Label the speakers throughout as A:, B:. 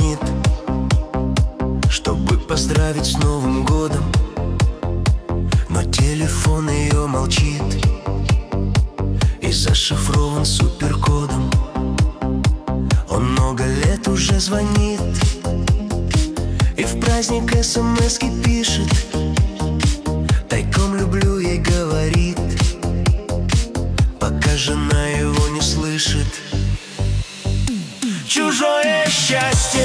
A: звонит, чтобы поздравить с Новым годом, но телефон ее молчит и зашифрован суперкодом. Он много лет уже звонит и в праздник смски пишет, тайком люблю ей говорит, пока жена его не слышит. Чужое счастье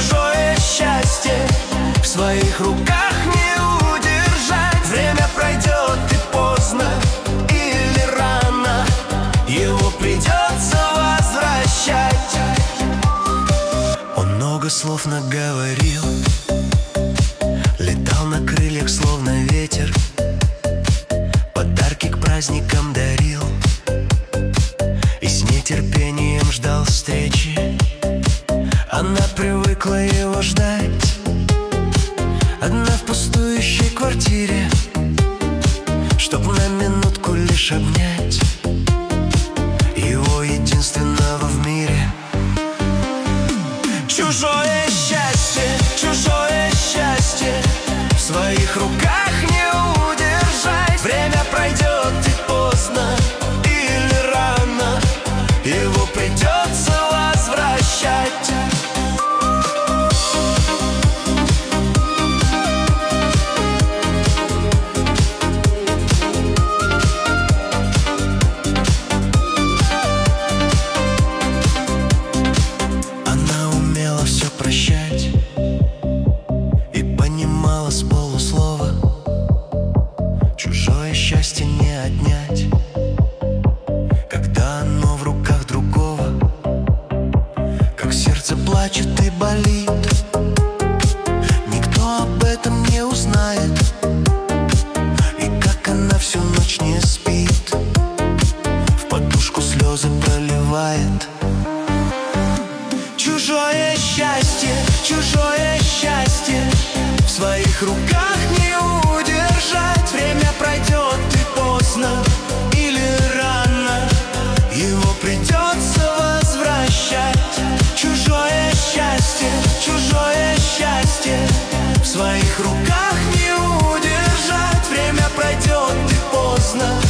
A: в своих руках не удержать. Время пройдет и поздно или рано, его придется возвращать. Он много слов наговорил, летал на крыльях словно ветер, подарки к праздникам дарил и с нетерпением ждал встречи. Она привыкла его ждать, одна в пустующей квартире, чтоб на минутку лишь обнять его единственного в мире. Чужое счастье в своих руках не удержать. Время пройдет и поздно или рано, его придется возвращать. Прощать и понимала с полуслова, чужое счастье не отнять, когда оно в руках другого. Как сердце плачет и болит, никто об этом не узнает, и как она всю ночь не спит, в подушку слезы проливает. Чужое счастье в своих руках не удержать. Время пройдет и поздно или рано, его придется возвращать. Чужое счастье в своих руках не удержать. Время пройдет и поздно